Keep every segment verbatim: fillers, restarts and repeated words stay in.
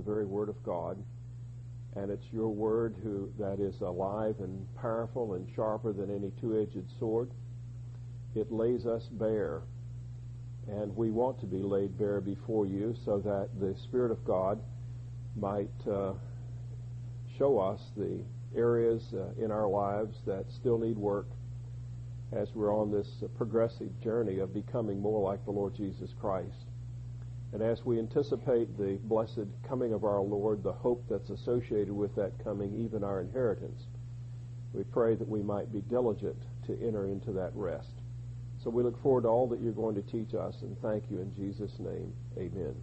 the very Word of God, and it's your Word who that is alive and powerful and sharper than any two-edged sword. It lays us bare, and we want to be laid bare before you so that the Spirit of God might uh, show us the areas uh, in our lives that still need work as we're on this uh, progressive journey of becoming more like the Lord Jesus Christ. And as we anticipate the blessed coming of our Lord, the hope that's associated with that coming, even our inheritance, we pray that we might be diligent to enter into that rest. So we look forward to all that you're going to teach us, and thank you in Jesus' name. Amen.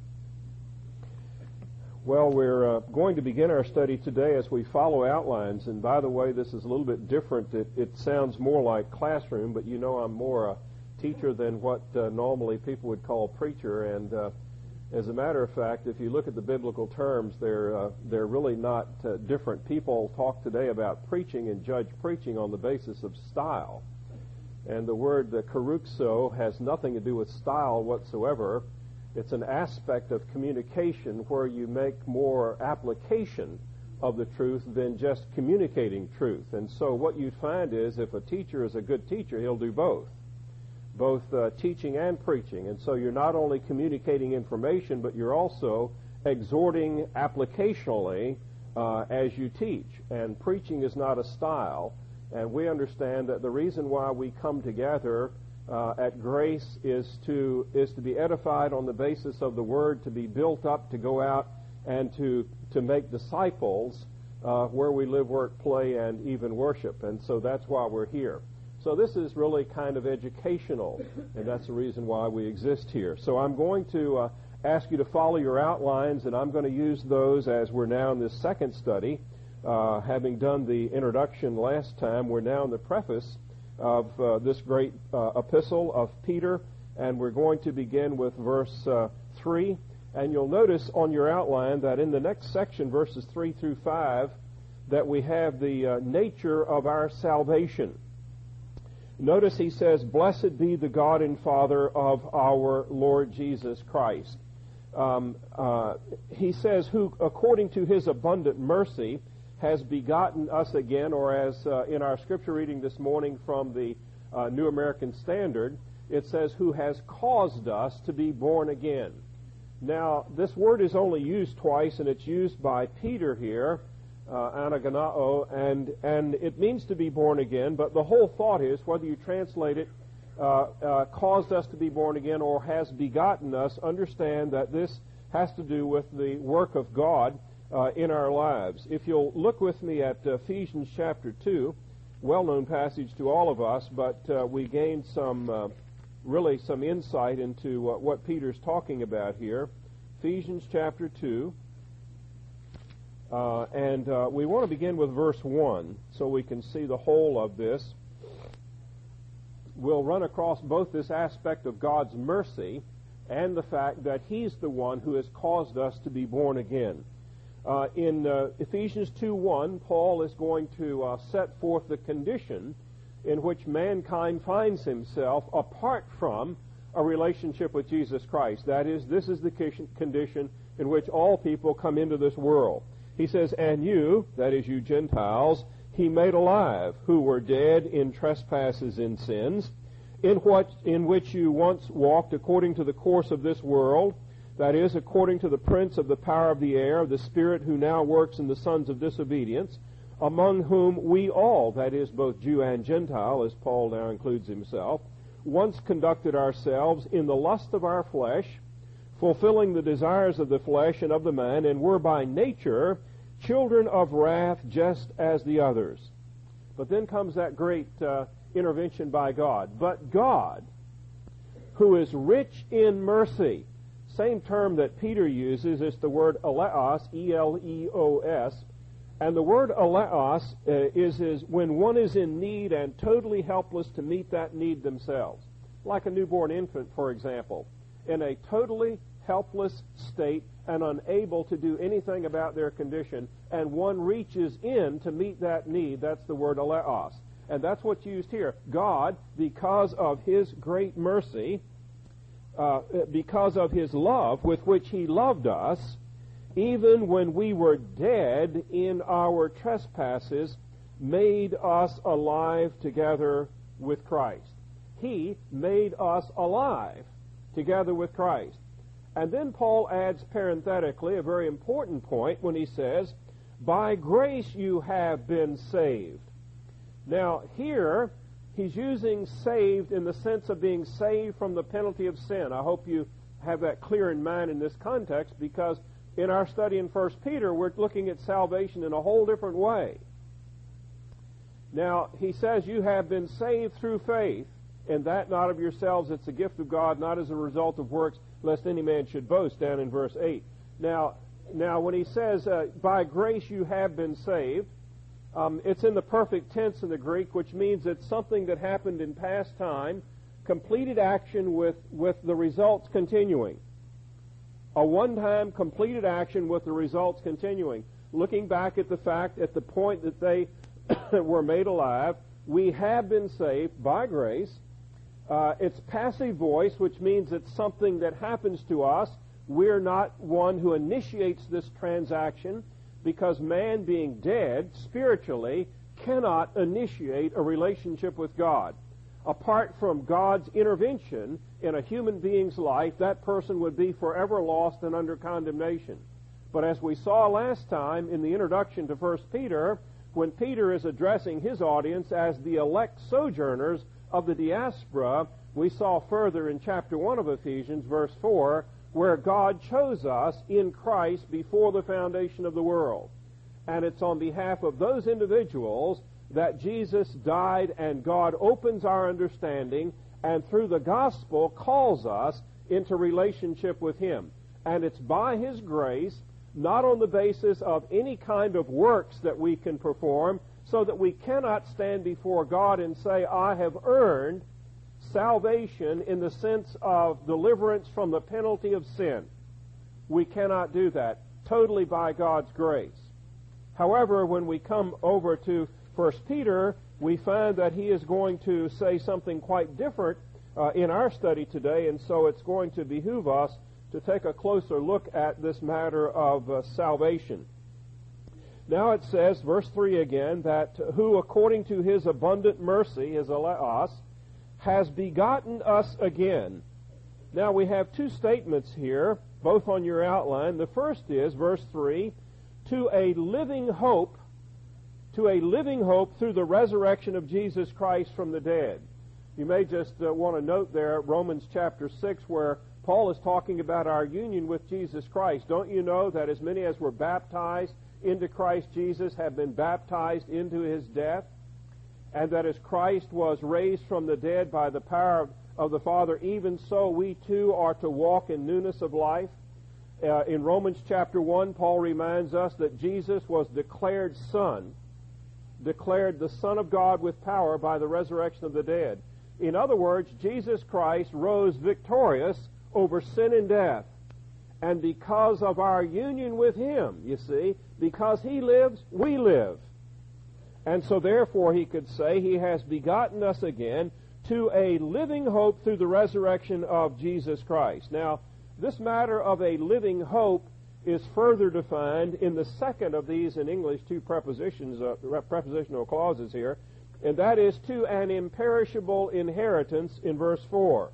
Well, we're uh, going to begin our study today as we follow outlines. And by the way, this is a little bit different. It, it sounds more like classroom, but you know I'm more a teacher than what uh, normally people would call preacher. And uh, as a matter of fact, if you look at the biblical terms, they're, uh, they're really not uh, different. People talk today about preaching and judge preaching on the basis of style. And the word uh, caruxo has nothing to do with style whatsoever. It's an aspect of communication where you make more application of the truth than just communicating truth. And so what you'd find is if a teacher is a good teacher, he'll do both, both uh, teaching and preaching. And so you're not only communicating information, but you're also exhorting applicationally uh, as you teach. And preaching is not a style. And we understand that the reason why we come together uh, at Grace is to is to be edified on the basis of the Word, to be built up, to go out and to to make disciples uh, where we live, work, play, and even worship. And so that's why we're here. So this is really kind of educational, and that's the reason why we exist here. So I'm going to uh, ask you to follow your outlines, and I'm going to use those as we're now in this second study. Uh, having done the introduction last time, we're now in the preface of uh, this great uh, epistle of Peter, and we're going to begin with verse uh, three. And you'll notice on your outline that in the next section, verses three through five, that we have the uh, nature of our salvation. Notice he says, "Blessed be the God and Father of our Lord Jesus Christ." Um, uh, he says, "Who, according to his abundant mercy, has begotten us again," or as uh, in our scripture reading this morning from the uh, New American Standard, it says, "who has caused us to be born again." Now, this word is only used twice, and it's used by Peter here, uh, anagonao, and, and it means to be born again, but the whole thought is, whether you translate it, uh, uh, caused us to be born again, or has begotten us, understand that this has to do with the work of God Uh, in our lives. If you'll look with me at uh, Ephesians chapter two, well-known passage to all of us, but uh, we gained some, uh, really some insight into uh, what Peter's talking about here. Ephesians chapter two, uh, and uh, we want to begin with verse one so we can see the whole of this. We'll run across both this aspect of God's mercy and the fact that He's the one who has caused us to be born again. Uh, in uh, Ephesians two one, Paul is going to uh, set forth the condition in which mankind finds himself apart from a relationship with Jesus Christ. That is, this is the condition in which all people come into this world. He says, "And you," that is you Gentiles, "he made alive, who were dead in trespasses and sins, in what in which you once walked according to the course of this world, that is, according to the prince of the power of the air, the spirit who now works in the sons of disobedience, among whom we all," that is, both Jew and Gentile, as Paul now includes himself, "once conducted ourselves in the lust of our flesh, fulfilling the desires of the flesh and of the man, and were by nature children of wrath just as the others." But then comes that great uh, intervention by God. "But God, who is rich in mercy," same term that Peter uses is the word eleos, E L E O S, and the word eleos uh, is, is when one is in need and totally helpless to meet that need themselves. Like a newborn infant, for example, in a totally helpless state and unable to do anything about their condition, and one reaches in to meet that need. That's the word eleos. And that's what's used here. God, because of His great mercy, Uh, because of His love with which He loved us, even when we were dead in our trespasses, made us alive together with Christ. He made us alive together with Christ. And then Paul adds parenthetically a very important point when he says, by grace you have been saved. Now here, he's using saved in the sense of being saved from the penalty of sin. I hope you have that clear in mind in this context, because in our study in First Peter, we're looking at salvation in a whole different way. Now, he says you have been saved through faith, and that not of yourselves, it's a gift of God, not as a result of works, lest any man should boast, down in verse eight. Now, now when he says, uh, by grace you have been saved, um, it's in the perfect tense in the Greek, which means it's something that happened in past time, completed action with, with the results continuing. A one-time completed action with the results continuing. Looking back at the fact, at the point that they were made alive, we have been saved by grace. Uh, it's passive voice, which means it's something that happens to us. We're not one who initiates this transaction, because man, being dead spiritually, cannot initiate a relationship with God. Apart from God's intervention in a human being's life, that person would be forever lost and under condemnation. But as we saw last time in the introduction to First Peter, when Peter is addressing his audience as the elect sojourners of the diaspora, we saw further in chapter one of Ephesians, verse four, where God chose us in Christ before the foundation of the world. And it's on behalf of those individuals that Jesus died, and God opens our understanding and through the gospel calls us into relationship with Him. And it's by His grace, not on the basis of any kind of works that we can perform, so that we cannot stand before God and say, I have earned salvation in the sense of deliverance from the penalty of sin. We cannot do that. Totally by God's grace. However, when we come over to First Peter, we find that he is going to say something quite different uh, in our study today, and so it's going to behoove us to take a closer look at this matter of uh, salvation. Now it says, verse three again, that who according to his abundant mercy, his us, has begotten us again. Now we have two statements here, both on your outline. The first is, verse three, to a living hope, to a living hope through the resurrection of Jesus Christ from the dead. You may just uh, want to note there Romans chapter six, where Paul is talking about our union with Jesus Christ. Don't you know that as many as were baptized into Christ Jesus have been baptized into His death? And that as Christ was raised from the dead by the power of, of the Father, even so we too are to walk in newness of life. Uh, in Romans chapter one, Paul reminds us that Jesus was declared Son, declared the Son of God with power by the resurrection of the dead. In other words, Jesus Christ rose victorious over sin and death. And because of our union with Him, you see, because He lives, we live. And so therefore he could say He has begotten us again to a living hope through the resurrection of Jesus Christ. Now, this matter of a living hope is further defined in the second of these in English two prepositions, uh, prepositional clauses here, and that is to an imperishable inheritance in verse four.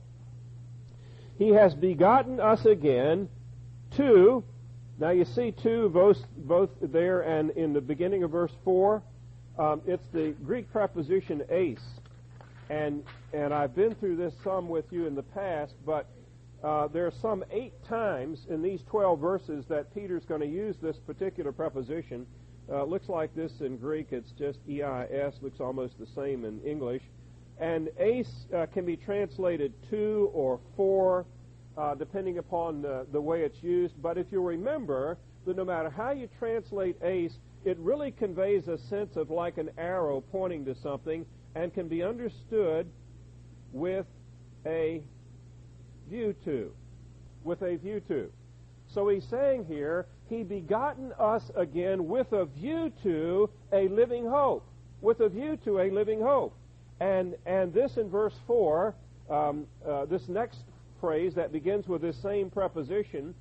He has begotten us again to, now you see to both, both there and in the beginning of verse four, um, it's the Greek preposition eis, and and I've been through this some with you in the past, but uh, there are some eight times in these twelve verses that Peter's going to use this particular preposition. Uh, it looks like this in Greek, it's just E I S, looks almost the same in English. And eis uh, can be translated to or for, uh, depending upon the, the way it's used. But if you remember that no matter how you translate eis, it really conveys a sense of like an arrow pointing to something and can be understood with a view to. With a view to. So he's saying here, He begotten us again with a view to a living hope. With a view to a living hope. And and this in verse four, um, uh, this next phrase that begins with this same preposition,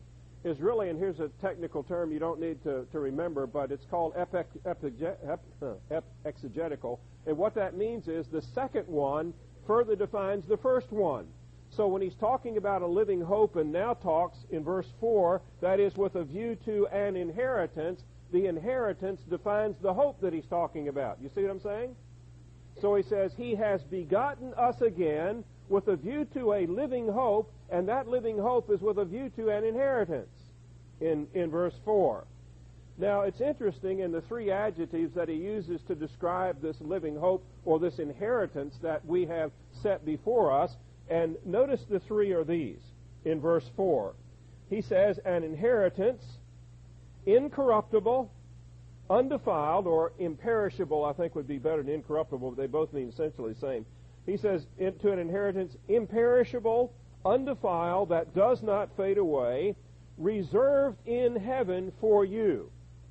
is really, and here's a technical term you don't need to, to remember, but it's called epic, epic, ep, uh, exegetical. And what that means is the second one further defines the first one. So when he's talking about a living hope and now talks in verse four, that is with a view to an inheritance, the inheritance defines the hope that he's talking about. You see what I'm saying? So he says, he has begotten us again with a view to a living hope, and that living hope is with a view to an inheritance in, in verse four. Now, it's interesting in the three adjectives that he uses to describe this living hope or this inheritance that we have set before us, and notice the three are these in verse four. He says, an inheritance, incorruptible, undefiled, or imperishable, I think would be better than incorruptible, but they both mean essentially the same. He says, to an inheritance, imperishable, undefiled, that does not fade away, reserved in heaven for you.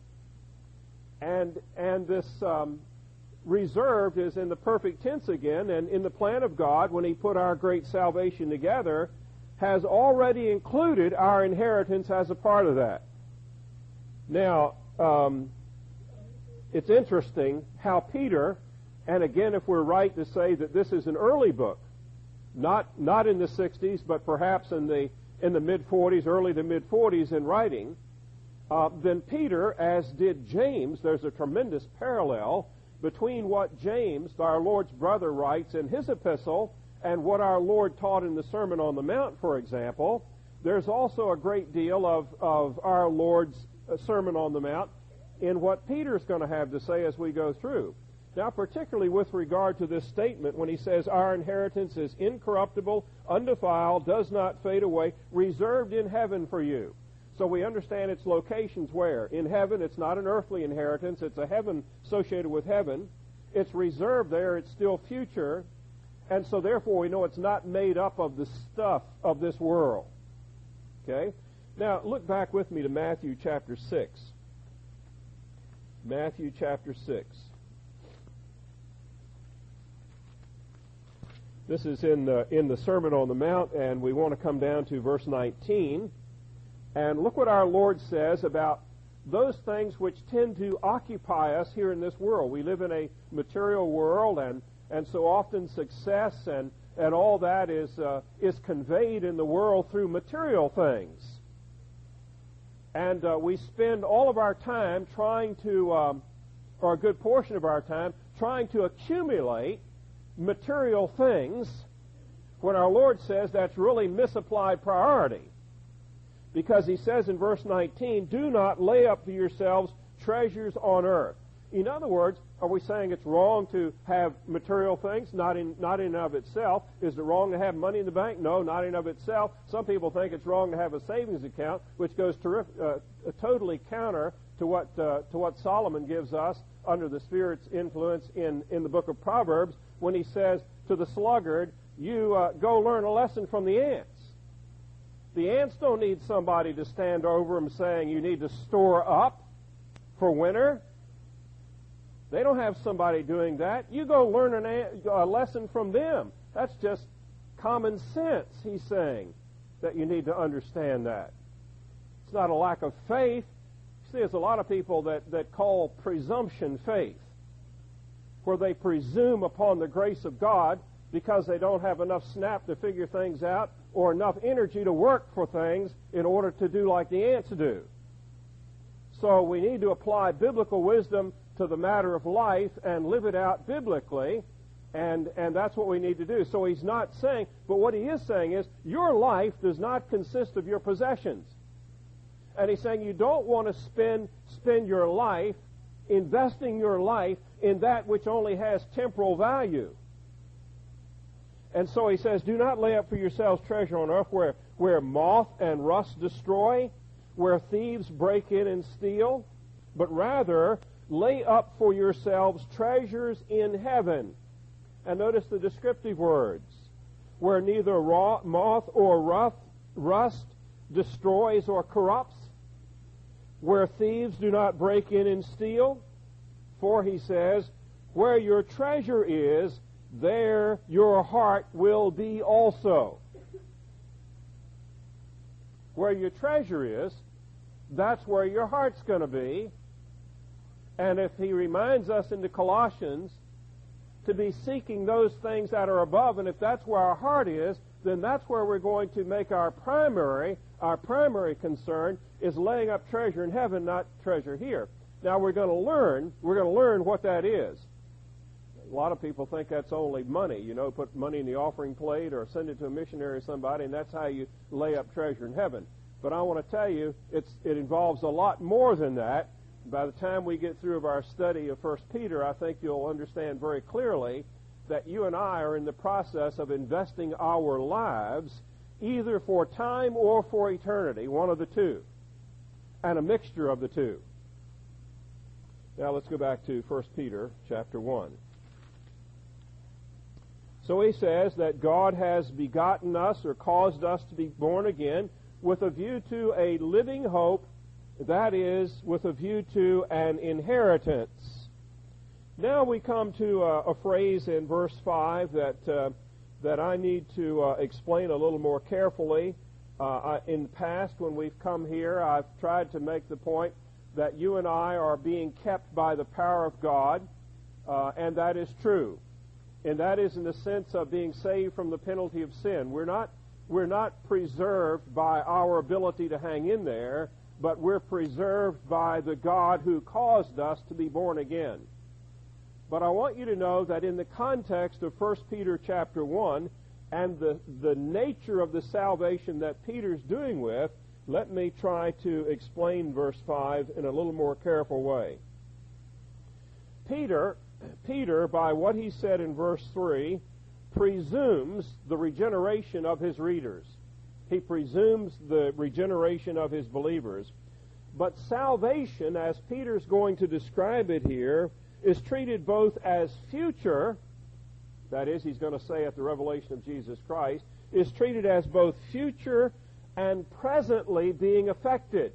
And and this um, reserved is in the perfect tense again, and in the plan of God, when he put our great salvation together, has already included our inheritance as a part of that. Now, um, it's interesting how Peter, and again, if we're right to say that this is an early book, not not in the sixties, but perhaps in the in the mid forties, early to mid forties in writing, uh, then Peter, as did James, there's a tremendous parallel between what James, our Lord's brother, writes in his epistle and what our Lord taught in the Sermon on the Mount, for example. There's also a great deal of, of our Lord's Sermon on the Mount in what Peter's going to have to say as we go through. Now, particularly with regard to this statement, when he says our inheritance is incorruptible, undefiled, does not fade away, reserved in heaven for you. So we understand its locations where? In heaven. It's not an earthly inheritance. It's a heaven associated with heaven. It's reserved there. It's still future. And so therefore we know it's not made up of the stuff of this world. Okay? Now, look back with me to Matthew chapter six. Matthew chapter six. This is in the, in the Sermon on the Mount, and we want to come down to verse nineteen. And look what our Lord says about those things which tend to occupy us here in this world. We live in a material world, and, and so often success and, and all that is, uh, is conveyed in the world through material things. And uh, we spend all of our time trying to, um, or a good portion of our time, trying to accumulate material things when our Lord says that's really misapplied priority. Because he says in verse nineteen, do not lay up for yourselves treasures on earth. In other words, are we saying it's wrong to have material things? Not in, not in and of itself. Is it wrong to have money in the bank? No, not in and of itself. Some people think it's wrong to have a savings account, which goes terrific, uh, totally counter to what uh, to what Solomon gives us under the Spirit's influence in, in the book of Proverbs when he says to the sluggard, you uh, go learn a lesson from the ants. The ants don't need somebody to stand over them saying you need to store up for winter. They don't have somebody doing that. You go learn an ant, a lesson from them. That's just common sense, he's saying, that you need to understand that. It's not a lack of faith. See, there's a lot of people that, that call presumption faith, where they presume upon the grace of God because they don't have enough snap to figure things out or enough energy to work for things in order to do like the ants do. So we need to apply biblical wisdom to the matter of life and live it out biblically, and, and that's what we need to do. So he's not saying, but what he is saying is, your life does not consist of your possessions. And he's saying you don't want to spend, spend your life investing your life in that which only has temporal value. And so he says, do not lay up for yourselves treasure on earth where, where moth and rust destroy, where thieves break in and steal, but rather lay up for yourselves treasures in heaven. And notice the descriptive words, where neither raw, moth or rust, rust destroys or corrupts, where thieves do not break in and steal. For, he says, where your treasure is, there your heart will be also. Where your treasure is, that's where your heart's going to be. And if he reminds us in the Colossians to be seeking those things that are above, and if that's where our heart is, then that's where we're going to make our primary, our primary concern is laying up treasure in heaven, not treasure here. Now we're going to learn, we're going to learn what that is. A lot of people think that's only money, you know, put money in the offering plate or send it to a missionary or somebody, and that's how you lay up treasure in heaven. But I want to tell you, it's, it involves a lot more than that. By the time we get through of our study of First Peter, I think you'll understand very clearly that you and I are in the process of investing our lives either for time or for eternity, one of the two, and a mixture of the two. Now let's go back to First Peter chapter one. So he says that God has begotten us or caused us to be born again with a view to a living hope, that is, with a view to an inheritance. Now we come to a, a phrase in verse five that uh, that I need to uh, explain a little more carefully. Uh, I, in the past, when we've come here, I've tried to make the point that you and I are being kept by the power of God, uh, and that is true. And that is in the sense of being saved from the penalty of sin. We're not we're not preserved by our ability to hang in there, but we're preserved by the God who caused us to be born again. But I want you to know that in the context of First Peter chapter one and the, the nature of the salvation that Peter's doing with, let me try to explain verse five in a little more careful way. Peter, Peter, by what he said in verse three, presumes the regeneration of his readers. He presumes the regeneration of his believers. But salvation, as Peter's going to describe it here, is treated both as future, that is, he's going to say at the revelation of Jesus Christ, is treated as both future and presently being affected.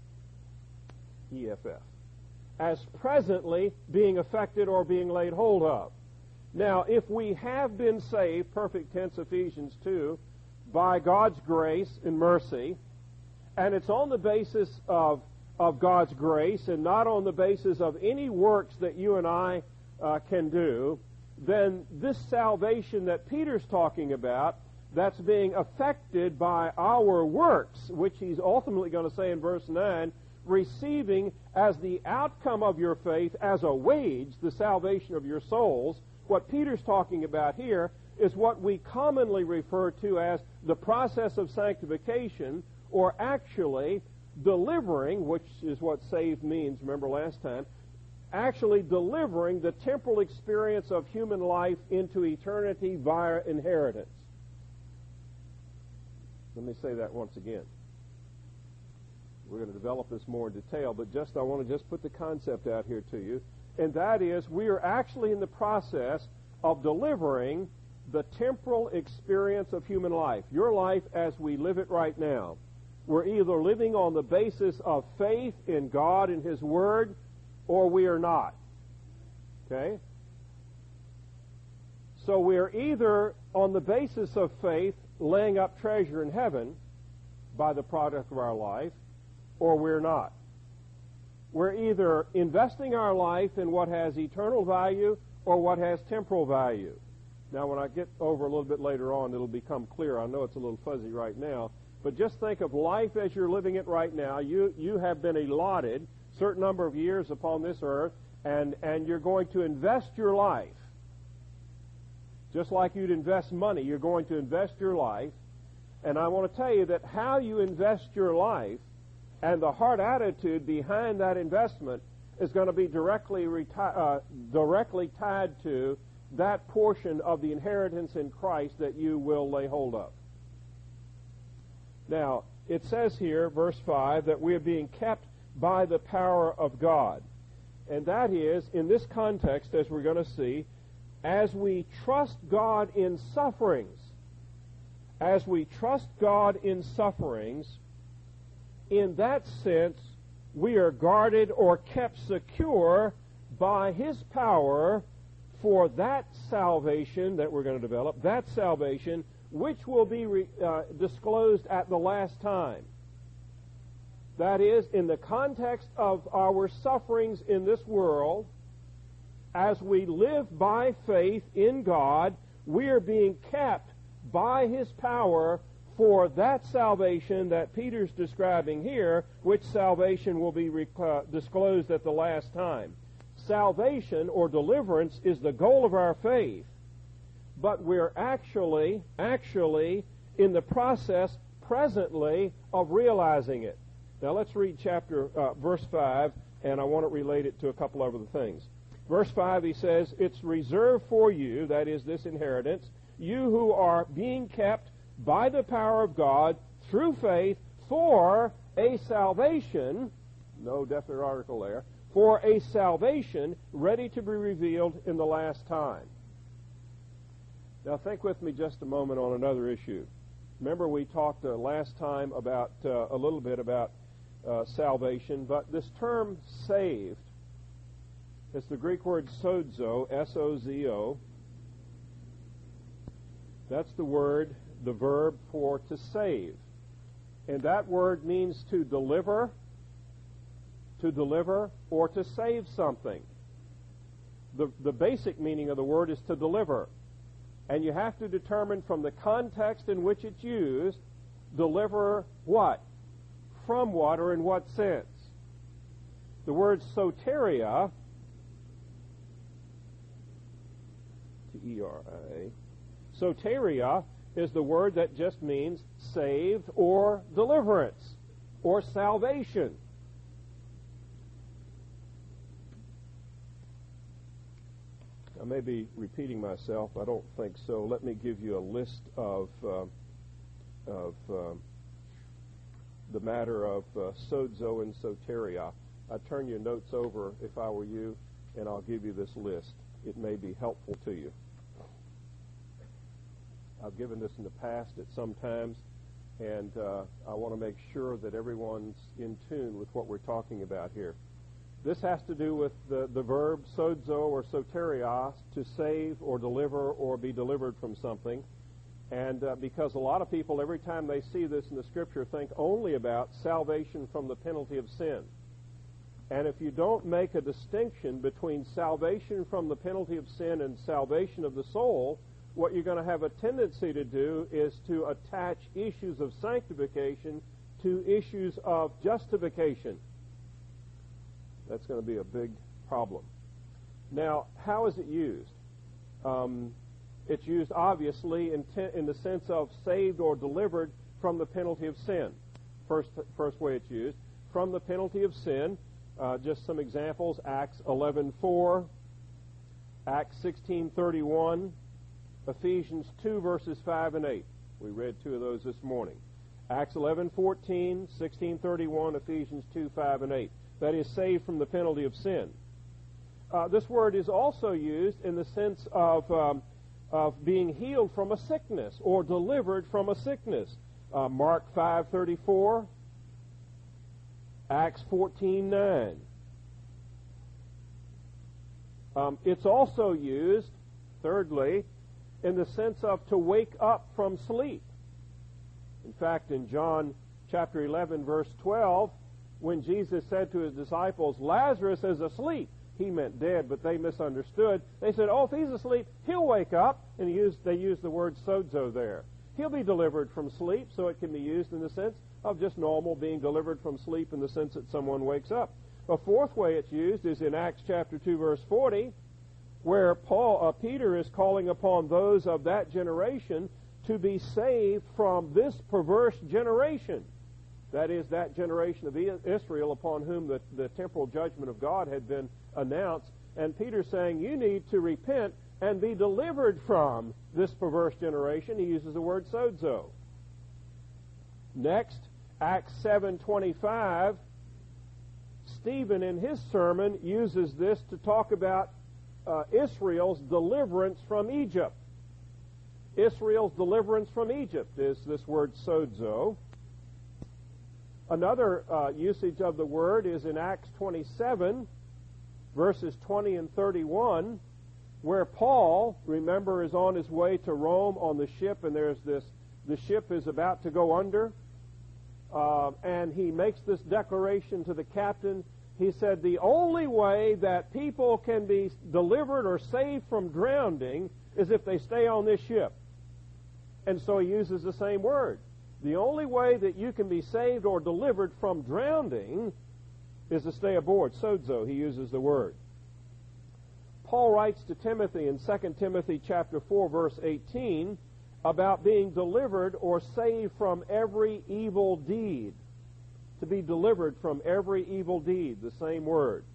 E F F. As presently being affected or being laid hold of. Now, if we have been saved, perfect tense Ephesians two, by God's grace and mercy, and it's on the basis of of God's grace and not on the basis of any works that you and I uh, can do, then this salvation that Peter's talking about, that's being affected by our works, which he's ultimately going to say in verse nine, receiving as the outcome of your faith as a wage the salvation of your souls. What Peter's talking about here is what we commonly refer to as the process of sanctification, or actually delivering, which is what saved means, remember last time, actually delivering the temporal experience of human life into eternity via inheritance. Let me say that once again. We're going to develop this more in detail, but just I want to just put the concept out here to you, and that is we are actually in the process of delivering the temporal experience of human life, your life as we live it right now. We're either living on the basis of faith in God and His Word, or we are not. Okay? So we're either on the basis of faith laying up treasure in heaven by the product of our life, or we're not. We're either investing our life in what has eternal value or what has temporal value. Now, when I get over a little bit later on, it'll become clear. I know it's a little fuzzy right now. But just think of life as you're living it right now. You you have been allotted a certain number of years upon this earth, and, and you're going to invest your life. Just like you'd invest money, you're going to invest your life. And I want to tell you that how you invest your life and the heart attitude behind that investment is going to be directly reti- uh, directly tied to that portion of the inheritance in Christ that you will lay hold of. Now, it says here, verse five, that we are being kept by the power of God. And that is, in this context, as we're going to see, as we trust God in sufferings, as we trust God in sufferings, in that sense, we are guarded or kept secure by His power for that salvation that we're going to develop, that salvation which will be re, uh, disclosed at the last time. That is, in the context of our sufferings in this world, as we live by faith in God, we are being kept by His power for that salvation that Peter's describing here, which salvation will be uh, disclosed at the last time. Salvation or deliverance is the goal of our faith, but we're actually, actually in the process presently of realizing it. Now let's read chapter, uh, verse five, and I want to relate it to a couple of other things. Verse five, he says, it's reserved for you, that is this inheritance, you who are being kept by the power of God through faith for a salvation, no definite article there, for a salvation ready to be revealed in the last time. Now think with me just a moment on another issue. Remember we talked uh, last time about uh, a little bit about uh, salvation, but this term saved, it's the Greek word sozo, S O Z O. That's the word, the verb for to save. And that word means to deliver, to deliver, or to save something. The, the basic meaning of the word is to deliver. And you have to determine from the context in which it's used, deliver what? From what or in what sense? The word soteria, T E R I A, soteria is the word that just means saved or deliverance or salvation. I may be repeating myself. I don't think so. Let me give you a list of uh, of uh, the matter of uh, sozo and soteria. I'd turn your notes over if I were you, and I'll give you this list. It may be helpful to you. I've given this in the past at some times, and uh, I want to make sure that everyone's in tune with what we're talking about here. This has to do with the, the verb sozo or soterios, to save or deliver or be delivered from something. And uh, because a lot of people, every time they see this in the Scripture, think only about salvation from the penalty of sin. And if you don't make a distinction between salvation from the penalty of sin and salvation of the soul, what you're going to have a tendency to do is to attach issues of sanctification to issues of justification. That's going to be a big problem. Now, how is it used? Um, it's used, obviously, in, te- in the sense of saved or delivered from the penalty of sin. First, first way it's used. From the penalty of sin, uh, just some examples, Acts eleven four, Acts sixteen thirty-one, Ephesians two, verses five and eight. We read two of those this morning. Acts eleven fourteen, sixteen thirty-one, Ephesians two, five and eight. That is, saved from the penalty of sin. Uh, this word is also used in the sense of, um, of being healed from a sickness or delivered from a sickness. Uh, Mark five thirty-four, Acts fourteen nine. Um, it's also used, thirdly, in the sense of to wake up from sleep. In fact, in John chapter eleven, verse twelve, when Jesus said to his disciples, Lazarus is asleep, he meant dead, but they misunderstood. They said, oh, if he's asleep, he'll wake up. And he used, they used the word sozo there. He'll be delivered from sleep, so it can be used in the sense of just normal being delivered from sleep in the sense that someone wakes up. A fourth way it's used is in Acts chapter two, verse forty, where Paul, uh, Peter is calling upon those of that generation to be saved from this perverse generation. That is, that generation of Israel upon whom the, the temporal judgment of God had been announced. And Peter's saying, you need to repent and be delivered from this perverse generation. He uses the word sozo. Next, Acts seven twenty-five, Stephen in his sermon uses this to talk about uh, Israel's deliverance from Egypt. Israel's deliverance from Egypt is this word sozo. Another uh, usage of the word is in Acts twenty-seven, verses twenty and thirty-one, where Paul, remember, is on his way to Rome on the ship, and there's this, the ship is about to go under. Uh, uh, and he makes this declaration to the captain. He said, the only way that people can be delivered or saved from drowning is if they stay on this ship. And so he uses the same word. The only way that you can be saved or delivered from drowning is to stay aboard. Sozo, he uses the word. Paul writes to Timothy in Second Timothy chapter four, verse eighteen, about being delivered or saved from every evil deed. To be delivered from every evil deed, the same word.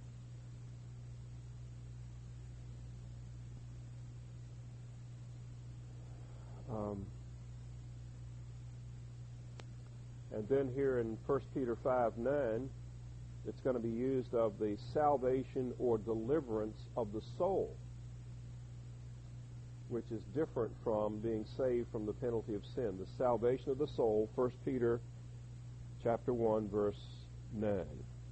Um, and then here in First Peter five nine, it's going to be used of the salvation or deliverance of the soul, which is different from being saved from the penalty of sin. The salvation of the soul, First Peter chapter one, verse nine.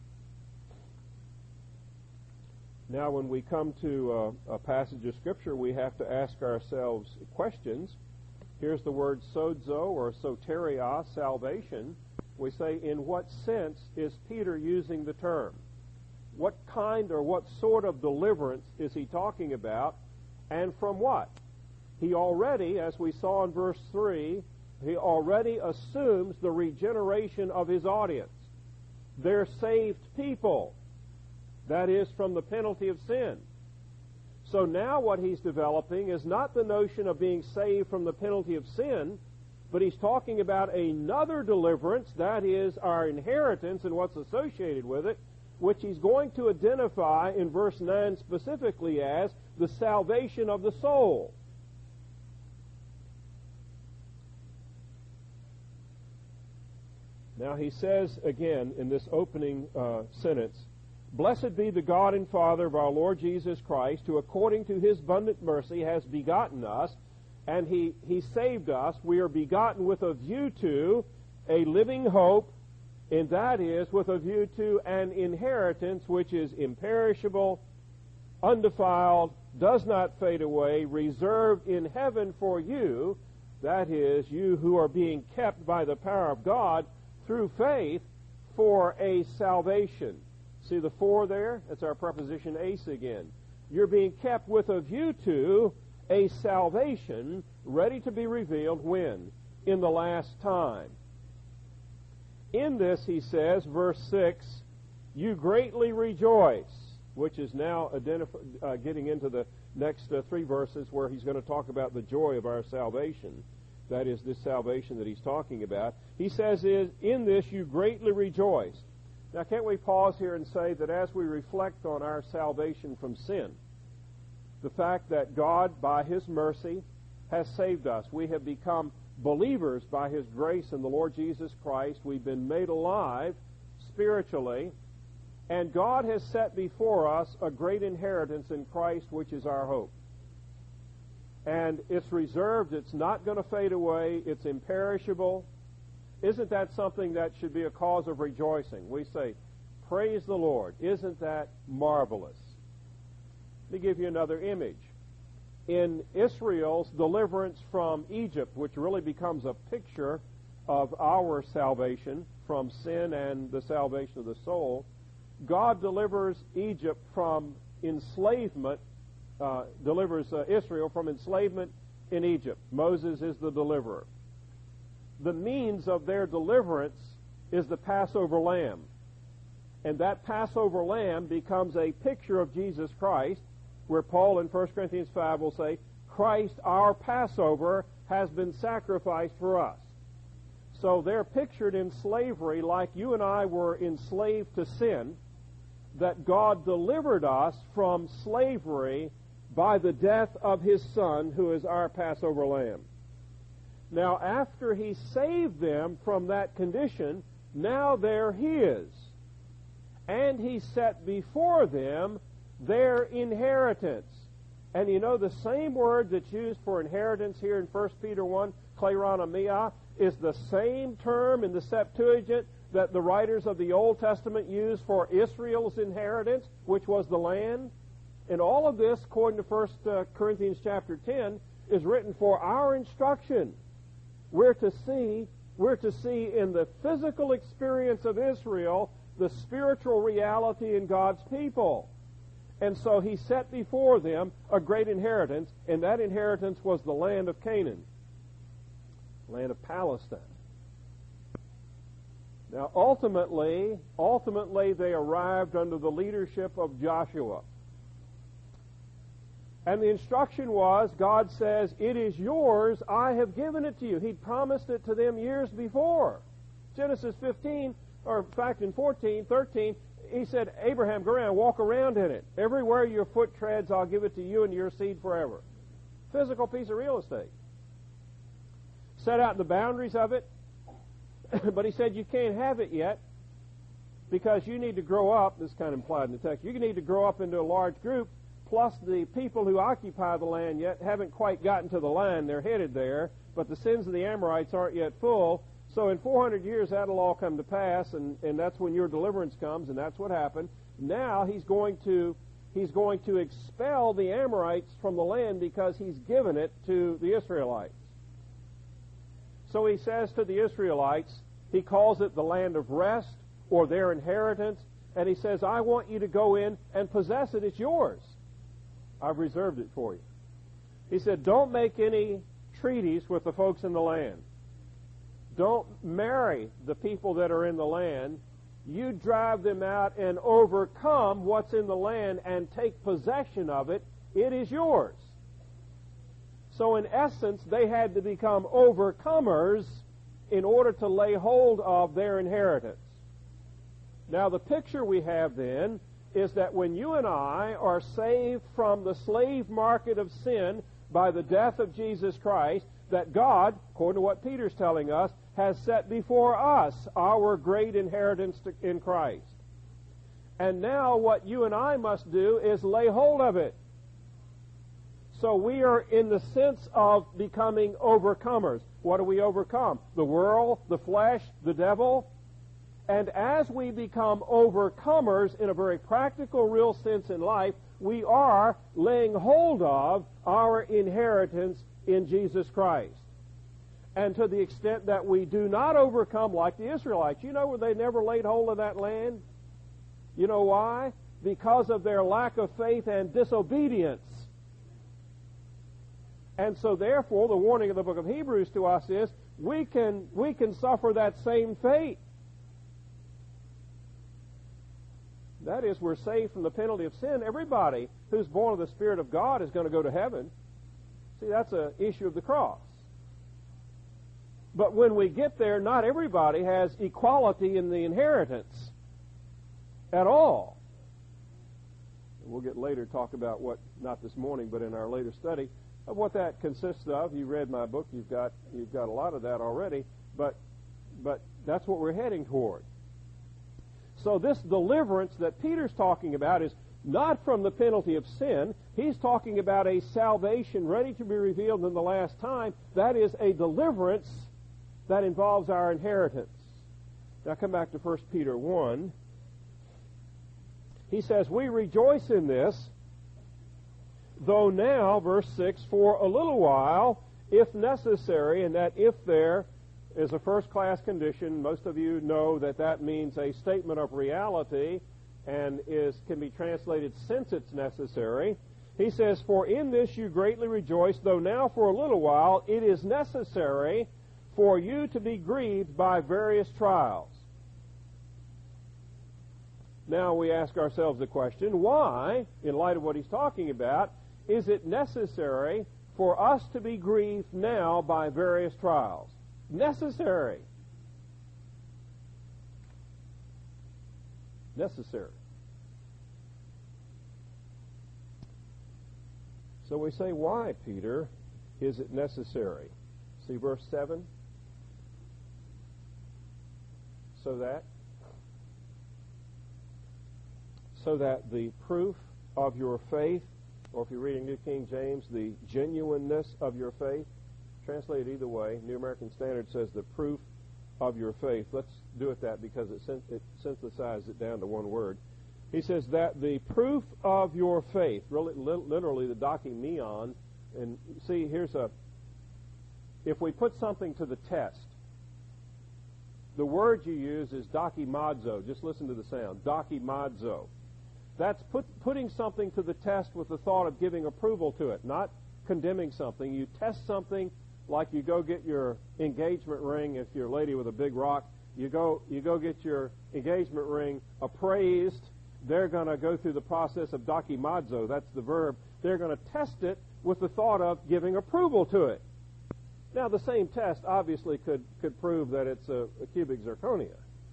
Now, when we come to a, a passage of Scripture, we have to ask ourselves questions. Here's the word sozo or soteria, salvation. We say, in what sense is Peter using the term? What kind or what sort of deliverance is he talking about, and from what? He already, as we saw in verse three, he already assumes the regeneration of his audience. They're saved people. That is, from the penalty of sin. So now what he's developing is not the notion of being saved from the penalty of sin, but he's talking about another deliverance, that is our inheritance and what's associated with it, which he's going to identify in verse nine specifically as the salvation of the soul. Now he says again in this opening uh, sentence, "Blessed be the God and Father of our Lord Jesus Christ, who according to his abundant mercy has begotten us," and he, he saved us. We are begotten with a view to a living hope, and that is with a view to an inheritance which is imperishable, undefiled, does not fade away, reserved in heaven for you, that is, you who are being kept by the power of God through faith for a salvation. See the for there? That's our preposition ace again. You're being kept with a view to a salvation ready to be revealed when? In the last time. In this, he says, verse six, you greatly rejoice, which is now identif- uh, getting into the next uh, three verses where he's going to talk about the joy of our salvation. That is this salvation that he's talking about. He says, is in this you greatly rejoice. Now, can't we pause here and say that as we reflect on our salvation from sin, the fact that God, by his mercy, has saved us. We have become believers by his grace in the Lord Jesus Christ. We've been made alive spiritually, and God has set before us a great inheritance in Christ, which is our hope. And it's reserved, it's not going to fade away, it's imperishable. Isn't that something that should be a cause of rejoicing? We say, praise the Lord. Isn't that marvelous? Let me give you another image. In Israel's deliverance from Egypt, which really becomes a picture of our salvation from sin and the salvation of the soul, God delivers Egypt from enslavement, uh, delivers uh, Israel from enslavement in Egypt. Moses is the deliverer. The means of their deliverance is the Passover lamb. And that Passover lamb becomes a picture of Jesus Christ, where Paul in First Corinthians five will say, Christ, our Passover, has been sacrificed for us. So they're pictured in slavery like you and I were enslaved to sin, that God delivered us from slavery by the death of his Son, who is our Passover lamb. Now, after he saved them from that condition, now they're his. And he set before them their inheritance. And you know, the same word that's used for inheritance here in First Peter one, kleronomia, is the same term in the Septuagint that the writers of the Old Testament used for Israel's inheritance, which was the land. And all of this, according to First Corinthians chapter ten, is written for our instruction. We're to see We're to see in the physical experience of Israel the spiritual reality in God's people. And so he set before them a great inheritance, and that inheritance was the land of Canaan, land of Palestine. Now, ultimately, ultimately they arrived under the leadership of Joshua. And the instruction was, God says, it is yours, I have given it to you. He'd promised it to them years before. Genesis fifteen, or in fact in fourteen, thirteen, he said, Abraham, go around, walk around in it. Everywhere your foot treads, I'll give it to you and your seed forever. Physical piece of real estate. Set out the boundaries of it, but he said you can't have it yet because you need to grow up, this is kind of implied in the text, you need to grow up into a large group, plus the people who occupy the land yet haven't quite gotten to the line. They're headed there, but the sins of the Amorites aren't yet full. So in four hundred years, that'll all come to pass, and, and that's when your deliverance comes, and that's what happened. Now he's going to he's going to expel the Amorites from the land because he's given it to the Israelites. So he says to the Israelites, he calls it the land of rest or their inheritance, and he says, I want you to go in and possess it. It's yours. I've reserved it for you. He said, don't make any treaties with the folks in the land. Don't marry the people that are in the land. You drive them out and overcome what's in the land and take possession of it. It is yours. So in essence, they had to become overcomers in order to lay hold of their inheritance. Now the picture we have then is that when you and I are saved from the slave market of sin by the death of Jesus Christ, that God, according to what Peter's telling us, has set before us our great inheritance to, in Christ. And now what you and I must do is lay hold of it. So we are in the sense of becoming overcomers. What do we overcome? The world, the flesh, the devil. And as we become overcomers in a very practical, real sense in life, we are laying hold of our inheritance in Jesus Christ. And to the extent that we do not overcome like the Israelites, you know where they never laid hold of that land? You know why? Because of their lack of faith and disobedience. And so therefore, the warning of the book of Hebrews to us is, we can, we can suffer that same fate. That is, we're saved from the penalty of sin. Everybody who's born of the Spirit of God is going to go to heaven. See, that's an issue of the cross. But when we get there, not everybody has equality in the inheritance at all. And we'll get later talk about what, not this morning, but in our later study, of what that consists of. You read my book, you've got you've got a lot of that already, but but that's what we're heading toward. So this deliverance that Peter's talking about is not from the penalty of sin. He's talking about a salvation ready to be revealed in the last time. That is a deliverance that involves our inheritance. Now come back to First Peter one. He says, we rejoice in this, though now, verse six, for a little while, if necessary, and that if there is a first-class condition, most of you know that that means a statement of reality and is can be translated since it's necessary. He says, for in this you greatly rejoice, though now for a little while it is necessary for you to be grieved by various trials. Now we ask ourselves the question, why, in light of what he's talking about, is it necessary for us to be grieved now by various trials? Necessary. Necessary. So we say, why, Peter, is it necessary? See verse seven? So that so that the proof of your faith, or if you're reading New King James, the genuineness of your faith, translated either way. New American Standard says the proof of your faith. Let's do it that because it, syn- it synthesizes it down to one word. He says that the proof of your faith, really, li- literally the dokimeon, and see, here's a, if we put something to the test, the word you use is dokimazo. Just listen to the sound. Dokimazo. That's put, putting something to the test with the thought of giving approval to it, not condemning something. You test something like you go get your engagement ring. If you're a lady with a big rock, you go you go get your engagement ring appraised. They're going to go through the process of dokimazo. That's the verb. They're going to test it with the thought of giving approval to it. Now, the same test obviously could, could prove that it's a, a cubic zirconia.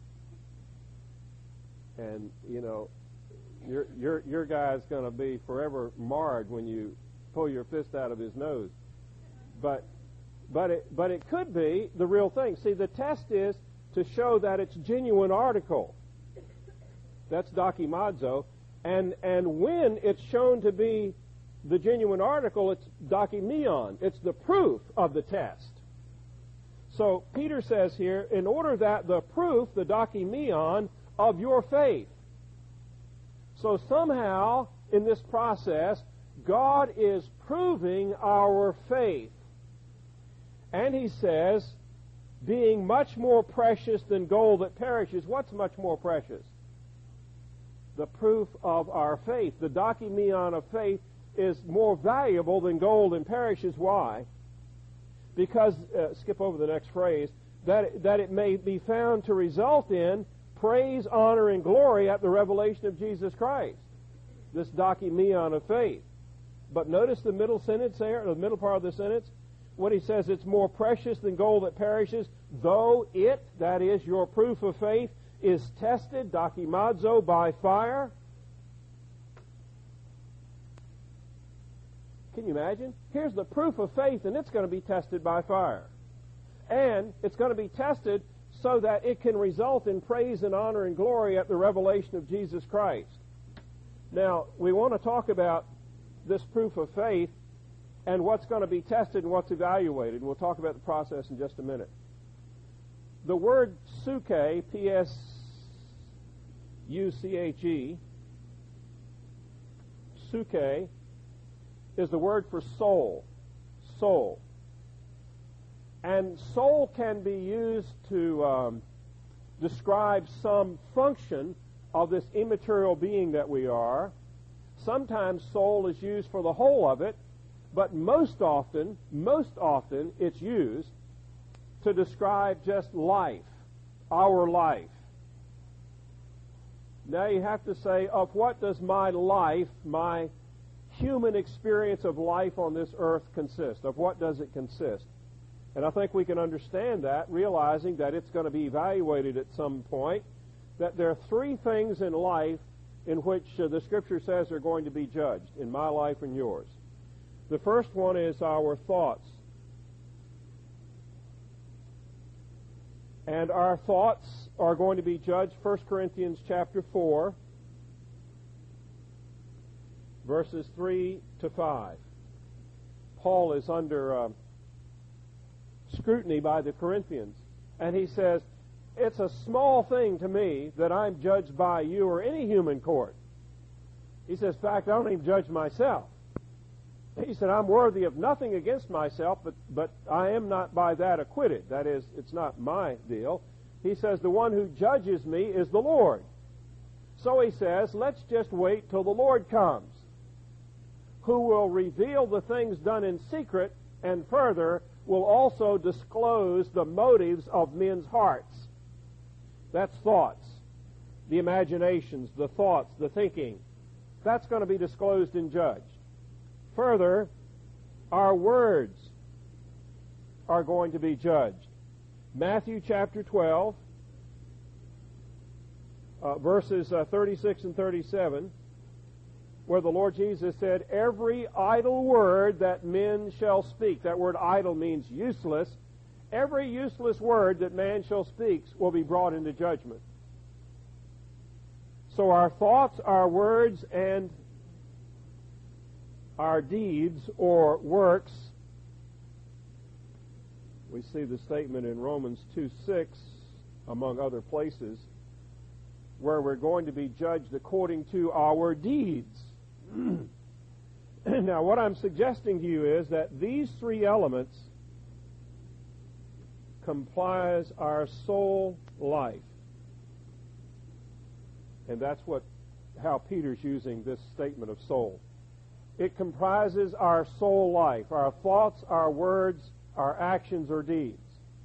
And, you know, your your your guy's going to be forever marred when you pull your fist out of his nose. But but it but it could be the real thing. See, the test is to show that it's genuine article. That's dokimazo. And and when it's shown to be the genuine article, it's dokimion. It's the proof of the test. So Peter says here, in order that the proof, the dokimion of your faith. So somehow in this process, God is proving our faith. And he says, being much more precious than gold that perishes. What's much more precious? The proof of our faith. The dokimion of faith is more valuable than gold and perishes. Why? Because, uh, skip over the next phrase, that, that it may be found to result in praise, honor, and glory at the revelation of Jesus Christ. This dokimion of faith. But notice the middle sentence there, the middle part of the sentence, when he says it's more precious than gold that perishes, though it, that is your proof of faith, is tested, dokimazo, by fire. Can you imagine? Here's the proof of faith, and it's going to be tested by fire. And it's going to be tested so that it can result in praise and honor and glory at the revelation of Jesus Christ. Now, we want to talk about this proof of faith and what's going to be tested and what's evaluated. We'll talk about the process in just a minute. The word psuche, P S U C H E, psuche, is the word for soul. Soul. And soul can be used to um, describe some function of this immaterial being that we are. Sometimes soul is used for the whole of it, but most often, most often it's used to describe just life, our life. Now you have to say, of what does my life, my human experience of life on this earth consist? Of what does it consist? And I think we can understand that, realizing that it's going to be evaluated at some point, that there are three things in life in which uh, the Scripture says are going to be judged, in my life and yours. The first one is our thoughts. And our thoughts are going to be judged, First Corinthians chapter four, verses three to five. Paul is under uh, scrutiny by the Corinthians, and he says, it's a small thing to me that I'm judged by you or any human court. He says, in fact, I don't even judge myself. He said, I'm worthy of nothing against myself, but, but I am not by that acquitted. That is, it's not my deal. He says, the one who judges me is the Lord. So he says, let's just wait till the Lord comes, who will reveal the things done in secret, and further will also disclose the motives of men's hearts. That's thoughts, the imaginations, the thoughts, the thinking. That's going to be disclosed and judged. Further, our words are going to be judged. Matthew chapter twelve, uh, verses uh, thirty-six and thirty-seven, where the Lord Jesus said, every idle word that men shall speak. That word idle means useless. Every useless word that man shall speak will be brought into judgment. So our thoughts, our words, and our deeds or works, we see the statement in Romans two six, among other places, where we're going to be judged according to our deeds. Now, what I'm suggesting to you is that these three elements comprise our soul life. And that's what how Peter's using this statement of soul. It comprises our soul life, our thoughts, our words, our actions or deeds.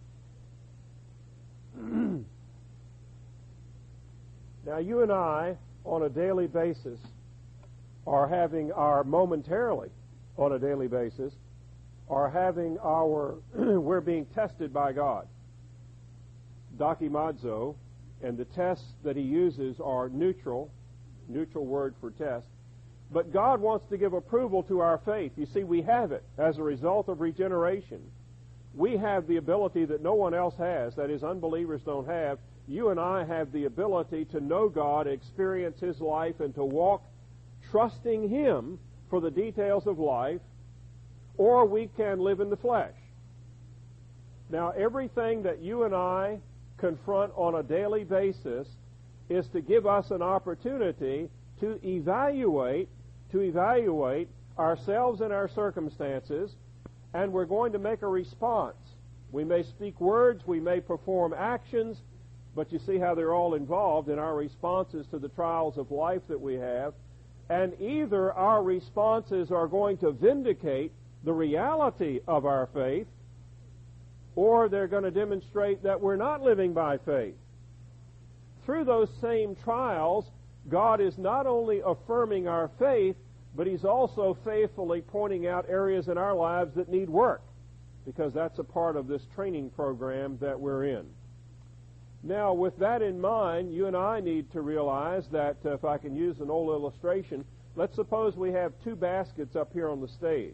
Now, you and I, on a daily basis, are having our, momentarily, on a daily basis, are having our, we're being tested by God. Dokimazo, and the tests that he uses are neutral, neutral word for test. But God wants to give approval to our faith. You see, we have it as a result of regeneration. We have the ability that no one else has, that is, unbelievers don't have. You and I have the ability to know God, experience His life, and to walk trusting Him for the details of life, or we can live in the flesh. Now, everything that you and I confront on a daily basis is to give us an opportunity to evaluate, to evaluate ourselves and our circumstances, and we're going to make a response. We may speak words, we may perform actions, but you see how they're all involved in our responses to the trials of life that we have. And either our responses are going to vindicate the reality of our faith, or they're going to demonstrate that we're not living by faith. Through those same trials, God is not only affirming our faith, but He's also faithfully pointing out areas in our lives that need work, because that's a part of this training program that we're in. Now, with that in mind, you and I need to realize that, uh, if I can use an old illustration, let's suppose we have two baskets up here on the stage.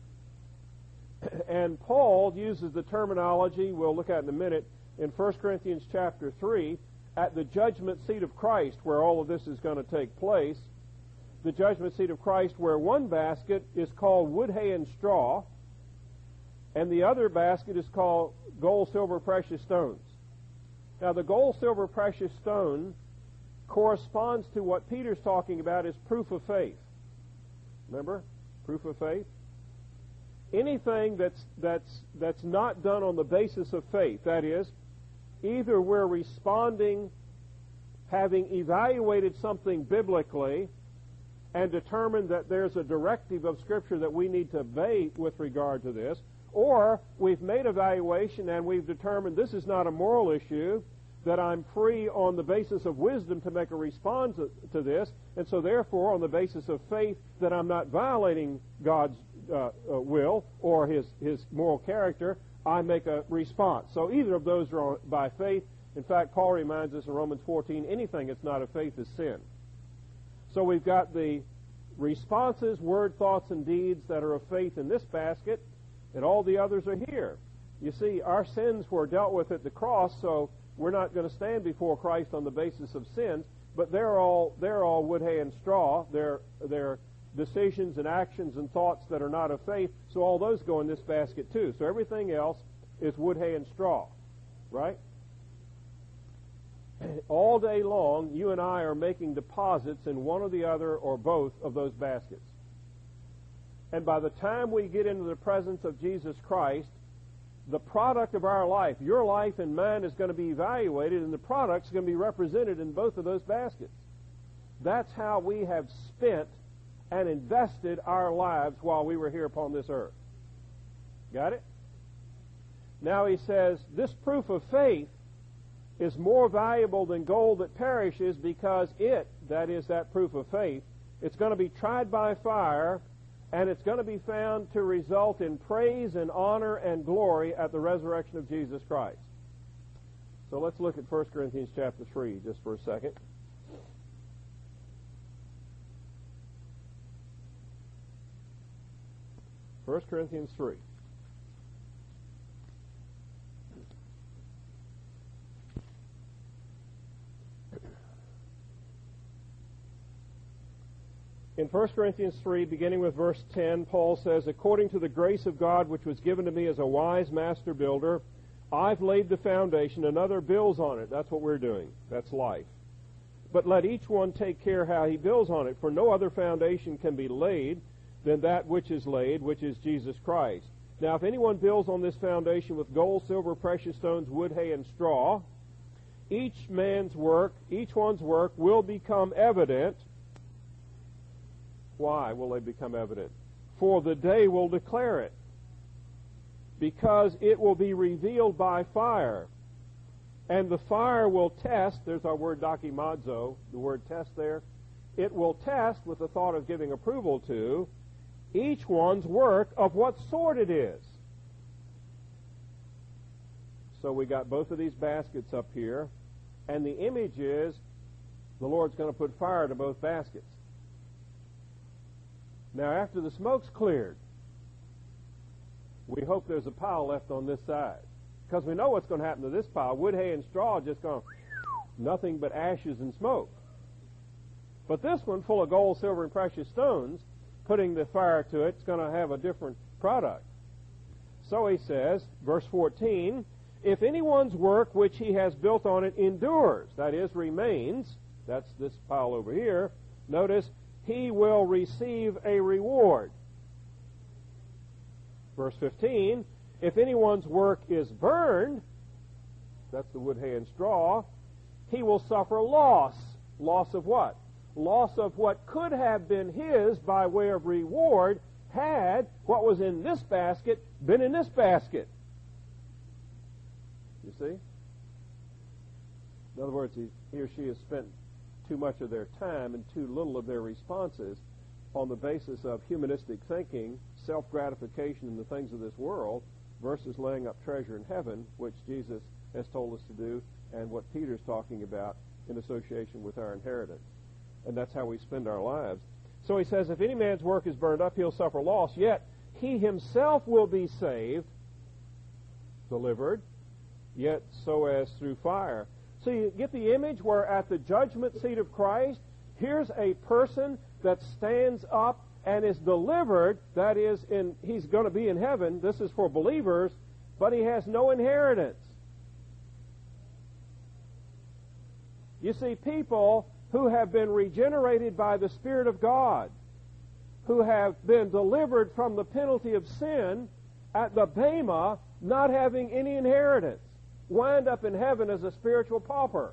And Paul uses the terminology we'll look at in a minute in First Corinthians chapter three, at the judgment seat of Christ, where all of this is going to take place. The judgment seat of Christ, where one basket is called wood, hay, and straw, and the other basket is called gold, silver, precious stones. Now, the gold, silver, precious stone corresponds to what Peter's talking about as proof of faith. Remember? Proof of faith. Anything that's, that's, that's not done on the basis of faith, that is, either we're responding, having evaluated something biblically, and determined that there's a directive of Scripture that we need to obey with regard to this, or we've made evaluation and we've determined this is not a moral issue, that I'm free on the basis of wisdom to make a response to this, and so therefore on the basis of faith that I'm not violating God's uh, uh, will or his, his moral character, I make a response. So either of those are by faith. In fact, Paul reminds us in Romans fourteen, anything that's not of faith is sin. So we've got the responses, word, thoughts, and deeds that are of faith in this basket, and all the others are here. You see, our sins were dealt with at the cross, so we're not going to stand before Christ on the basis of sins, but they're all they're all wood, hay, and straw. They're they're decisions and actions and thoughts that are not of faith, so all those go in this basket too. So everything else is wood, hay, and straw, right? All day long, you and I are making deposits in one or the other or both of those baskets. And by the time we get into the presence of Jesus Christ, the product of our life, your life and mine, is going to be evaluated, and the product's going to be represented in both of those baskets. That's how we have spent and invested our lives while we were here upon this earth. Got it? Now he says, this proof of faith is more valuable than gold that perishes, because it, that is that proof of faith, it's going to be tried by fire, and it's going to be found to result in praise and honor and glory at the resurrection of Jesus Christ. So let's look at First Corinthians chapter three just for a second. First Corinthians three. In First Corinthians three, beginning with verse ten, Paul says, according to the grace of God which was given to me as a wise master builder, I've laid the foundation, another builds on it. That's what we're doing. That's life. But let each one take care how he builds on it, for no other foundation can be laid than that which is laid, which is Jesus Christ. Now, if anyone builds on this foundation with gold, silver, precious stones, wood, hay, and straw, each man's work, each one's work will become evident. Why will they become evident? For the day will declare it, because it will be revealed by fire. And the fire will test, there's our word dokimazo, the word test there. It will test, with the thought of giving approval to, each one's work of what sort it is. So we got both of these baskets up here, and the image is the Lord's going to put fire to both baskets. Now, after the smoke's cleared, we hope there's a pile left on this side, because we know what's going to happen to this pile. Wood, hay, and straw are just going to nothing but ashes and smoke. But this one, full of gold, silver, and precious stones, putting the fire to it, it's going to have a different product. So he says, verse fourteen, if anyone's work which he has built on it endures, that is, remains, that's this pile over here, notice, he will receive a reward. Verse fifteen, if anyone's work is burned, that's the wood, hay, and straw, he will suffer loss. Loss of what? Loss of what could have been his by way of reward had what was in this basket been in this basket. You see? In other words, he, he or she has spent too much of their time and too little of their responses on the basis of humanistic thinking, self-gratification in the things of this world, versus laying up treasure in heaven, which Jesus has told us to do, and what Peter's talking about in association with our inheritance. And that's how we spend our lives. So he says, if any man's work is burned up, he'll suffer loss, yet he himself will be saved, delivered, yet so as through fire. So you get the image where at the judgment seat of Christ, here's a person that stands up and is delivered, that is, in, he's going to be in heaven, this is for believers, but he has no inheritance. You see, people who have been regenerated by the Spirit of God, who have been delivered from the penalty of sin at the Bema, not having any inheritance, wind up in heaven as a spiritual pauper.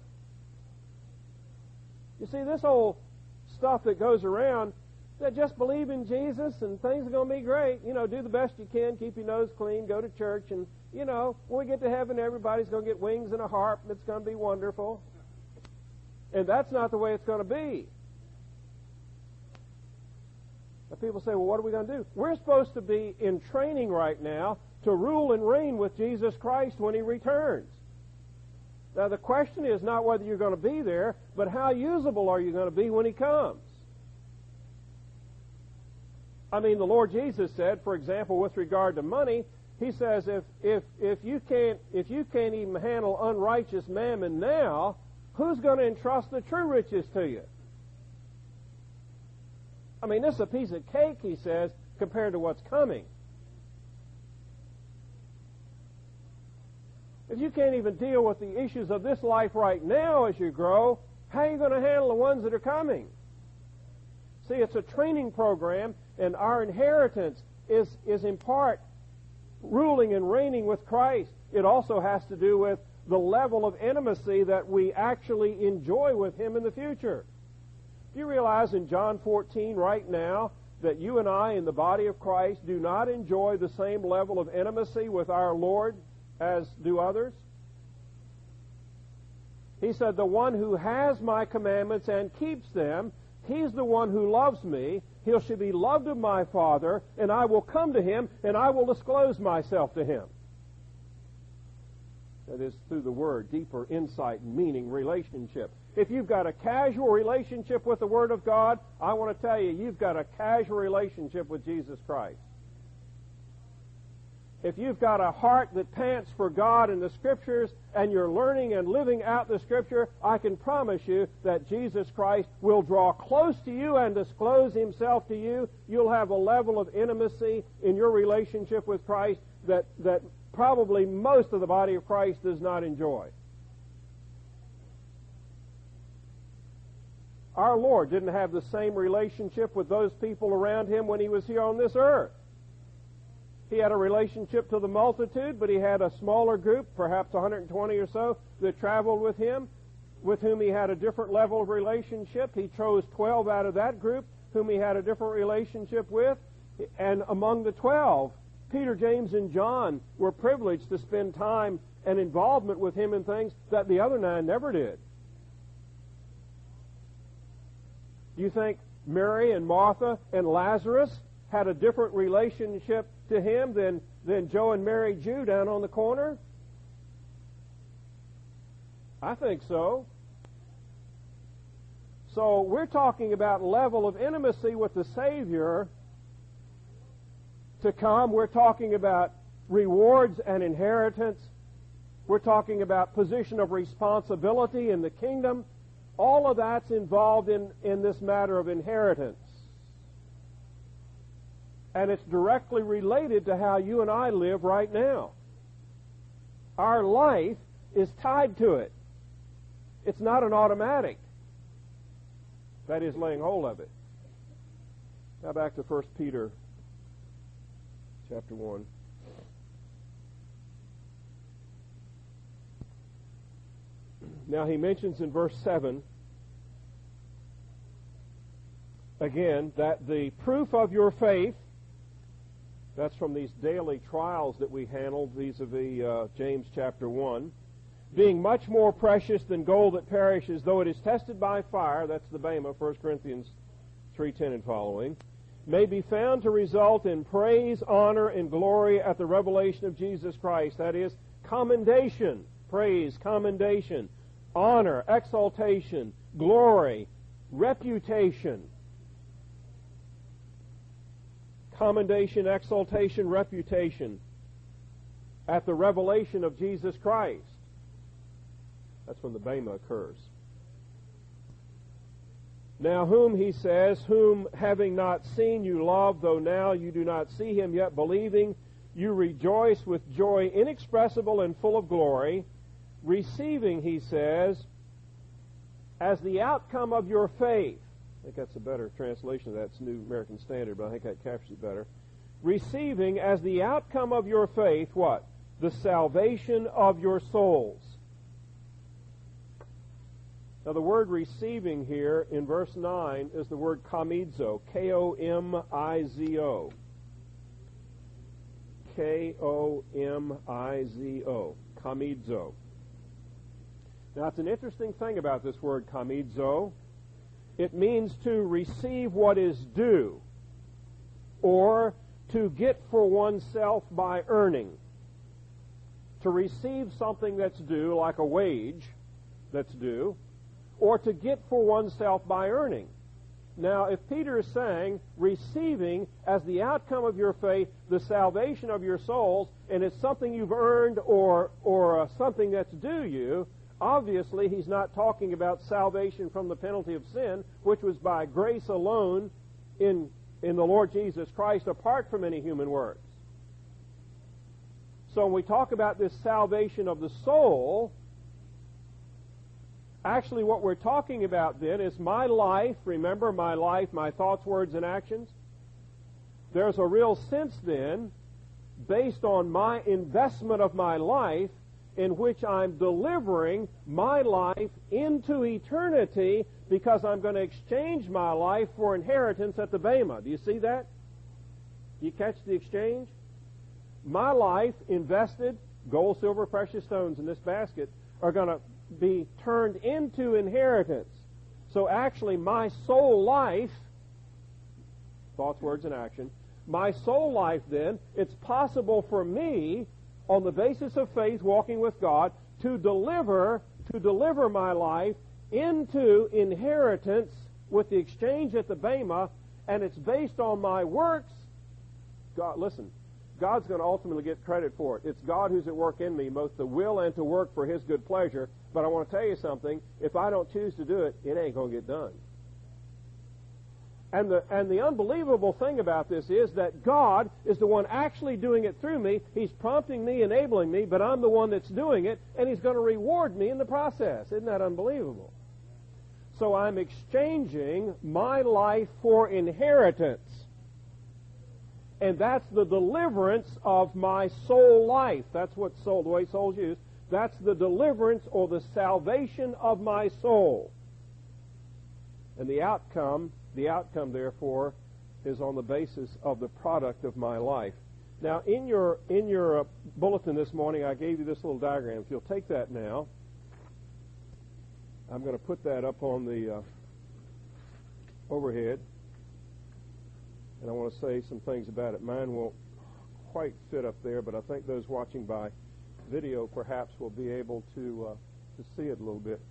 You see, this old stuff that goes around, that just believe in Jesus and things are going to be great. You know, do the best you can, keep your nose clean, go to church, and, you know, when we get to heaven, everybody's going to get wings and a harp, and it's going to be wonderful. And that's not the way it's going to be. Now people say, well, what are we going to do? We're supposed to be in training right now to rule and reign with Jesus Christ when He returns. Now the question is not whether you're going to be there, but how usable are you going to be when He comes? I mean, the Lord Jesus said, for example, with regard to money, He says, if if if you can't if you can't even handle unrighteous mammon now, who's going to entrust the true riches to you? I mean, this is a piece of cake, He says, compared to what's coming. If you can't even deal with the issues of this life right now as you grow, how are you going to handle the ones that are coming? See, it's a training program, and our inheritance is, is in part ruling and reigning with Christ. It also has to do with the level of intimacy that we actually enjoy with Him in the future. Do you realize in John fourteen right now that you and I in the body of Christ do not enjoy the same level of intimacy with our Lord as do others? He said, the one who has my commandments and keeps them, he's the one who loves me. He shall be loved of my Father, and I will come to him, and I will disclose myself to him. That is through the Word, deeper insight, meaning, relationship. If you've got a casual relationship with the Word of God, I want to tell you, you've got a casual relationship with Jesus Christ. If you've got a heart that pants for God and the Scriptures, and you're learning and living out the Scripture, I can promise you that Jesus Christ will draw close to you and disclose Himself to you. You'll have a level of intimacy in your relationship with Christ that, that probably most of the body of Christ does not enjoy. Our Lord didn't have the same relationship with those people around Him when He was here on this earth. He had a relationship to the multitude, but he had a smaller group, perhaps one hundred twenty or so, that traveled with him, with whom he had a different level of relationship. He chose twelve out of that group, whom he had a different relationship with. And among the twelve, Peter, James, and John were privileged to spend time and involvement with him in things that the other nine never did. Do you think Mary and Martha and Lazarus had a different relationship to him than, than Joe and Mary Jew down on the corner? I think so. So we're talking about level of intimacy with the Savior to come. We're talking about rewards and inheritance. We're talking about position of responsibility in the kingdom. All of that's involved in, in this matter of inheritance. And it's directly related to how you and I live right now. Our life is tied to it. It's not an automatic. That is, laying hold of it. Now back to First Peter chapter one. Now he mentions in verse seven, again, that the proof of your faith, that's from these daily trials that we handled vis-a-vis uh, James chapter one, being much more precious than gold that perishes, though it is tested by fire, that's the Bema, First Corinthians three ten and following, may be found to result in praise, honor, and glory at the revelation of Jesus Christ. That is, commendation, praise, commendation, honor, exaltation, glory, reputation. Commendation, exaltation, reputation at the revelation of Jesus Christ. That's when the Bema occurs. Now whom, he says, whom having not seen you love, though now you do not see him, yet believing, you rejoice with joy inexpressible and full of glory, receiving, he says, as the outcome of your faith. I think that's a better translation of that. It's New American Standard, but I think that captures it better. Receiving as the outcome of your faith, what? The salvation of your souls. Now the word receiving here in verse nine is the word komizo, K O M I Z O. K O M I Z O, komizo. Now it's an interesting thing about this word komizo. It means to receive what is due, or to get for oneself by earning. To receive something that's due, like a wage that's due, or to get for oneself by earning. Now, if Peter is saying, receiving as the outcome of your faith the salvation of your souls, and it's something you've earned or, or uh, something that's due you, obviously he's not talking about salvation from the penalty of sin, which was by grace alone in, in the Lord Jesus Christ, apart from any human works. So when we talk about this salvation of the soul, actually what we're talking about then is my life, remember my life, my thoughts, words, and actions. There's a real sense then, based on my investment of my life, in which I'm delivering my life into eternity, because I'm going to exchange my life for inheritance at the Bema. Do you see that? Do you catch the exchange? My life invested, gold, silver, precious stones in this basket, are going to be turned into inheritance. So actually my soul life, thoughts, words, and action, my soul life then, it's possible for me, on the basis of faith, walking with God, to deliver, to deliver my life into inheritance with the exchange at the Bema, and it's based on my works. God, listen, God's going to ultimately get credit for it. It's God who's at work in me, both the will and to work for His good pleasure. But I want to tell you something. If I don't choose to do it, it ain't going to get done. And the, and the unbelievable thing about this is that God is the one actually doing it through me. He's prompting me, enabling me, but I'm the one that's doing it, and He's going to reward me in the process. Isn't that unbelievable? So I'm exchanging my life for inheritance. And that's the deliverance of my soul life. That's what soul, the way soul's used. That's the deliverance or the salvation of my soul. And the outcome, the outcome, therefore, is on the basis of the product of my life. Now, in your in your uh, bulletin this morning, I gave you this little diagram. If you'll take that now, I'm going to put that up on the uh, overhead. And I want to say some things about it. Mine won't quite fit up there, but I think those watching by video perhaps will be able to uh, to see it a little bit.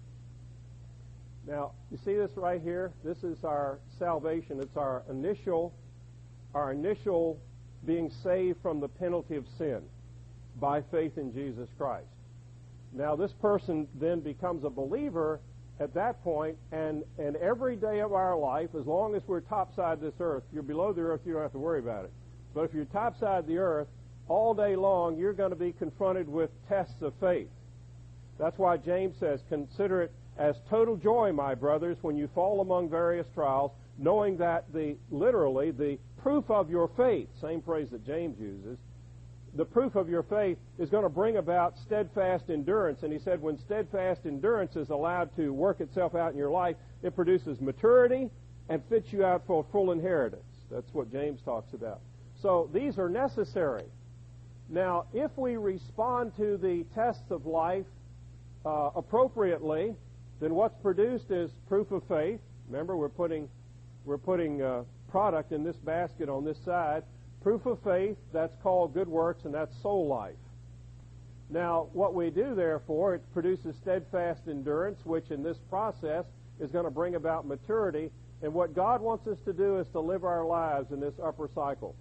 Now, you see this right here? This is our salvation. It's our initial, our initial being saved from the penalty of sin by faith in Jesus Christ. Now, this person then becomes a believer at that point, and, and every day of our life, as long as we're topside this earth, if you're below the earth, you don't have to worry about it. But if you're topside the earth, all day long, you're going to be confronted with tests of faith. That's why James says, consider it as total joy, my brothers, when you fall among various trials, knowing that the, literally, the proof of your faith, same phrase that James uses, the proof of your faith is going to bring about steadfast endurance. And he said when steadfast endurance is allowed to work itself out in your life, it produces maturity and fits you out for full inheritance. That's what James talks about. So these are necessary. Now, if we respond to the tests of life uh, appropriately, then what's produced is proof of faith. Remember, we're putting we're putting uh, product in this basket on this side. Proof of faith, that's called good works, and that's soul life. Now, what we do, therefore, it produces steadfast endurance, which in this process is going to bring about maturity. And what God wants us to do is to live our lives in this upper cycle.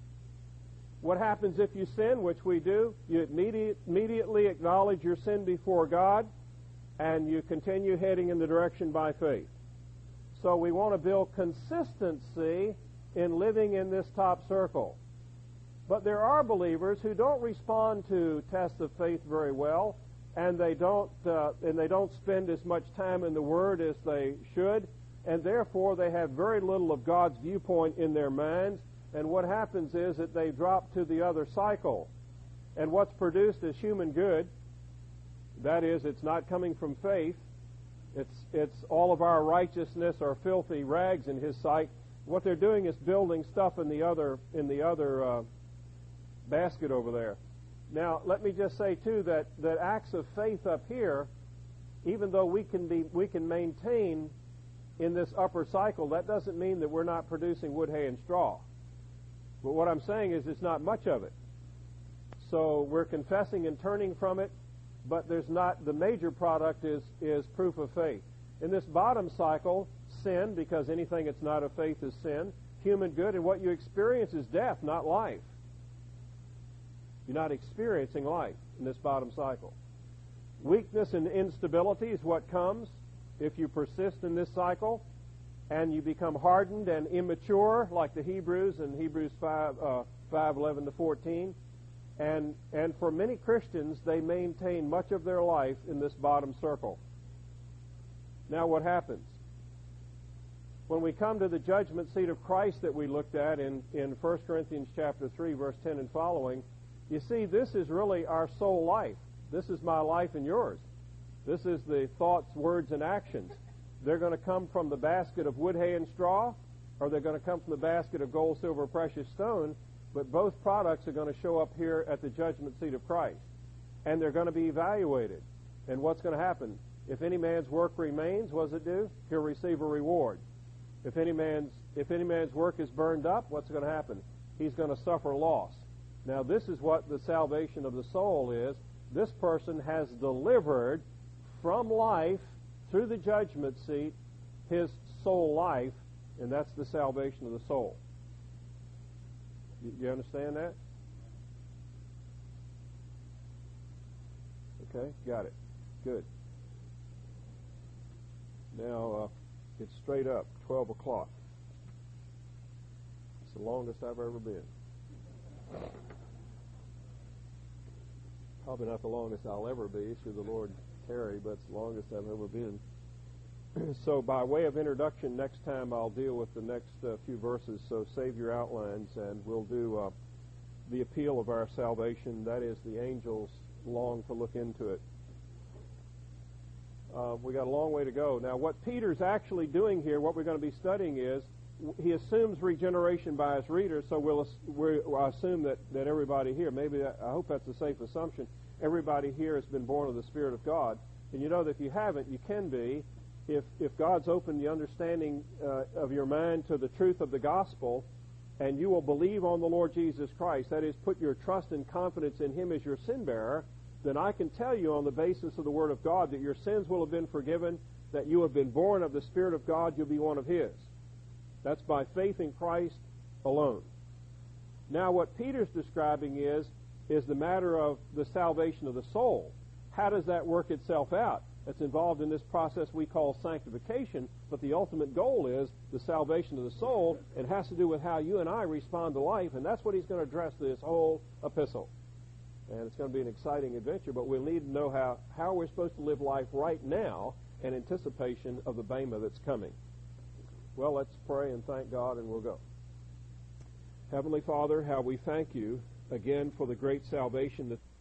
What happens if you sin, which we do? You immediate, immediately acknowledge your sin before God, and you continue heading in the direction by faith. So we want to build consistency in living in this top circle. But there are believers who don't respond to tests of faith very well, and they don't uh, and they don't spend as much time in the Word as they should, and therefore they have very little of God's viewpoint in their minds. And what happens is that they drop to the other cycle, and what's produced is human good. That is, it's not coming from faith. It's it's all of our righteousness are filthy rags in His sight. What they're doing is building stuff in the other in the other uh, basket over there. Now, let me just say too that, that acts of faith up here, even though we can be we can maintain in this upper cycle, that doesn't mean that we're not producing wood, hay, and straw. But what I'm saying is it's not much of it. So we're confessing and turning from it, but there's not the major product is is proof of faith. In this bottom cycle, sin, because anything that's not of faith is sin, human good, and what you experience is death, not life. You're not experiencing life in this bottom cycle. Weakness and instability is what comes if you persist in this cycle, and you become hardened and immature, like the Hebrews in Hebrews five, uh, five eleven to fourteen. And, and for many Christians, they maintain much of their life in this bottom circle. Now what happens? When we come to the judgment seat of Christ that we looked at in, in First Corinthians chapter three, verse ten and following, you see, this is really our soul life. This is my life and yours. This is the thoughts, words, and actions. They're going to come from the basket of wood, hay, and straw, or they're going to come from the basket of gold, silver, precious stone, but both products are going to show up here at the judgment seat of Christ. And they're going to be evaluated. And what's going to happen? If any man's work remains, what does it do? He'll receive a reward. If any man's if any man's work is burned up, what's going to happen? He's going to suffer loss. Now, this is what the salvation of the soul is. This person has delivered from life through the judgment seat his soul life, and that's the salvation of the soul. You, you understand that? Okay, got it. Good. Now, uh, it's straight up, twelve o'clock. It's the longest I've ever been. Probably not the longest I'll ever be, should the Lord tarry, but it's the longest I've ever been. So by way of introduction, next time I'll deal with the next uh, few verses, so save your outlines, and we'll do uh, the appeal of our salvation. That is, the angels long to look into it. Uh, we got a long way to go. Now, what Peter's actually doing here, what we're going to be studying is, he assumes regeneration by his readers, so we'll, we'll assume that, that everybody here, maybe I hope that's a safe assumption, everybody here has been born of the Spirit of God. And you know that if you haven't, you can be. If, if God's opened the understanding uh, of your mind to the truth of the gospel, and you will believe on the Lord Jesus Christ, that is, put your trust and confidence in Him as your sin bearer, then I can tell you on the basis of the Word of God that your sins will have been forgiven, that you have been born of the Spirit of God, you'll be one of His. That's by faith in Christ alone. Now what Peter's describing is, is the matter of the salvation of the soul. How does that work itself out? It's involved in this process we call sanctification, but the ultimate goal is the salvation of the soul. It has to do with how you and I respond to life, and that's what he's going to address this whole epistle. And it's going to be an exciting adventure, but we'll need to know how, how we're supposed to live life right now in anticipation of the Bema that's coming. Well, let's pray and thank God, and we'll go. Heavenly Father, how we thank you again for the great salvation that